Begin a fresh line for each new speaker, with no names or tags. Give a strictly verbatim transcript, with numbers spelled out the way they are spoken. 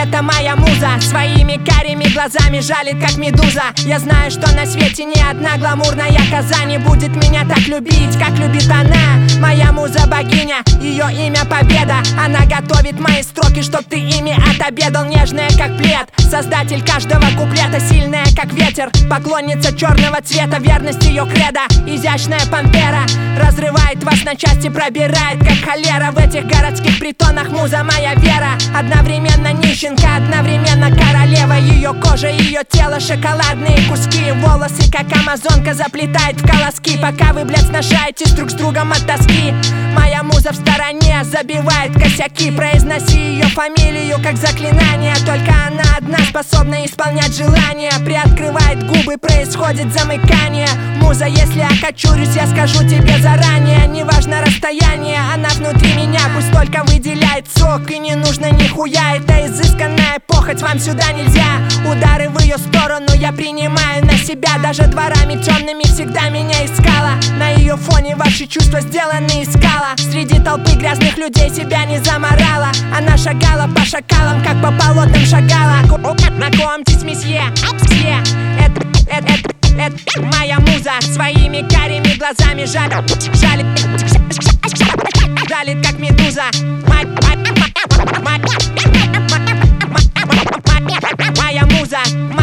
это моя муза. Своими карими глазами жалит, как медуза. Я знаю, что на свете ни одна гламурная коза не будет меня так любить, как любит она. Моя муза богиня, ее имя победа. Она готовит мои строки, чтоб ты ими отобедал. Нежная, как плед, создатель каждого куплета. Сильная, как ветер, поклонница черного цвета. Верность ее кредо, изящная пампера. Разрывает вас на части, пробирает, как холера. В этих городских притонах муза моя вера. Одновременно нищенка, одновременно королева. Ее кожа, ее тело, шоколадные куски. Волосы, как амазонка, заплетает в колоски. Пока вы, блядь, сношаетесь друг с другом от тоски. Моя муза в стороне забивает косяки. Произноси ее фамилию, как заклинание. Только она одна способна исполнять желания. Приоткрывает губы, происходит замыкание. Муза, если окочурюсь, я скажу тебе заранее. Неважно расстояние, она внутри меня. Пусть только выделяет сок, и не нужно нихуя. Это изысканная похоть, вам сюда нельзя. Удары в ее сторону я принимаю на себя. Даже дворами темными всегда меня искала. На ее фоне ваши чувства сделаны из скала. Среди толпы грязных людей себя не заморала. Она шагала по шакалам, как по болотам шагала. Знакомьтесь, месье, это, это, это, это моя муза. Своими карими глазами жалит, жалит, жалит, как медуза. Моя муза.